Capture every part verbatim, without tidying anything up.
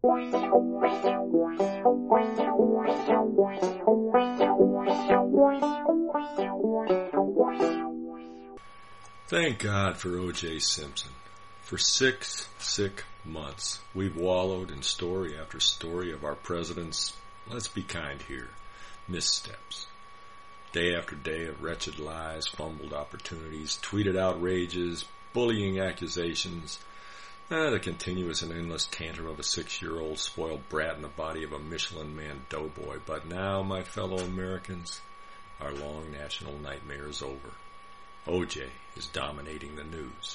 Thank God for O J. Simpson. For six sick months, we've wallowed in story after story of our president's, let's be kind here, missteps. Day after day of wretched lies, fumbled opportunities, tweeted outrages, bullying accusations, eh, the continuous and endless tantrum of a six-year-old spoiled brat in the body of a Michelin Man doughboy. But now, my fellow Americans, our long national nightmare is over. O J is dominating the news.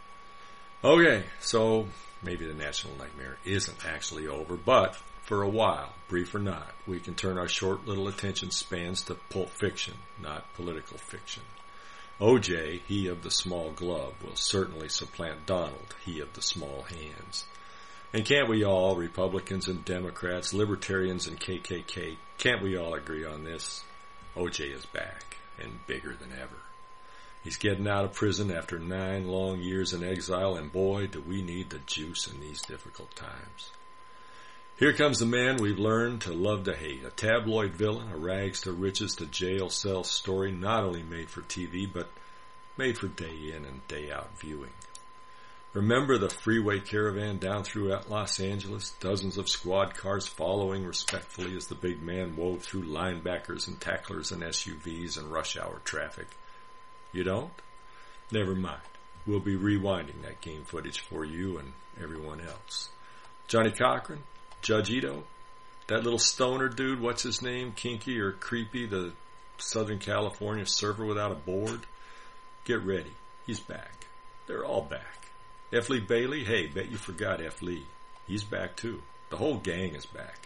Okay, so maybe the national nightmare isn't actually over, but for a while, brief or not, we can turn our short little attention spans to pulp fiction, not political fiction. O J, he of the small glove, will certainly supplant Donald, he of the small hands. And can't we all, Republicans and Democrats, Libertarians and K K K, can't we all agree on this? O J is back, and bigger than ever. He's getting out of prison after nine long years in exile, and boy, do we need the juice in these difficult times. Here comes the man we've learned to love to hate, a tabloid villain, a rags to riches to jail cell story not only made for T V, but made for day in and day out viewing. Remember the freeway caravan down through Los Angeles, dozens of squad cars following respectfully as the big man wove through linebackers and tacklers and S U Vs and rush hour traffic? You don't? Never mind. We'll be rewinding that game footage for you and everyone else. Johnny Cochran? Judge Ito? That little stoner dude, what's his name? Kinky or Creepy, the Southern California surfer without a board? Get ready. He's back. They're all back. F. Lee Bailey? Hey, bet you forgot F. Lee. He's back too. The whole gang is back.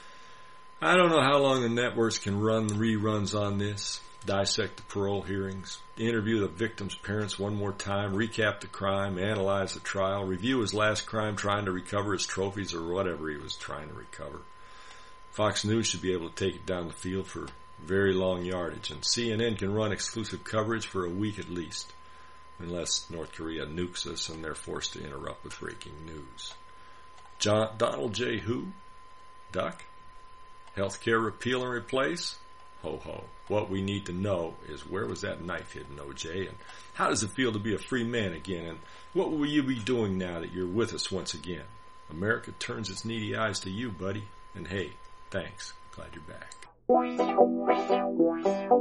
I don't know how long the networks can run reruns on this. Dissect the parole hearings, interview the victim's parents one more time, recap the crime, analyze the trial, review his last crime trying to recover his trophies or whatever he was trying to recover. Fox News should be able to take it down the field for very long yardage, and C N N can run exclusive coverage for a week at least, unless North Korea nukes us and they're forced to interrupt with breaking news. John, Donald J. Who? Duck? Healthcare repeal and replace? Ho ho. What we need to know is where was that knife hidden, O J, and how does it feel to be a free man again, and what will you be doing now that you're with us once again? America turns its needy eyes to you, buddy, and hey, thanks. Glad you're back.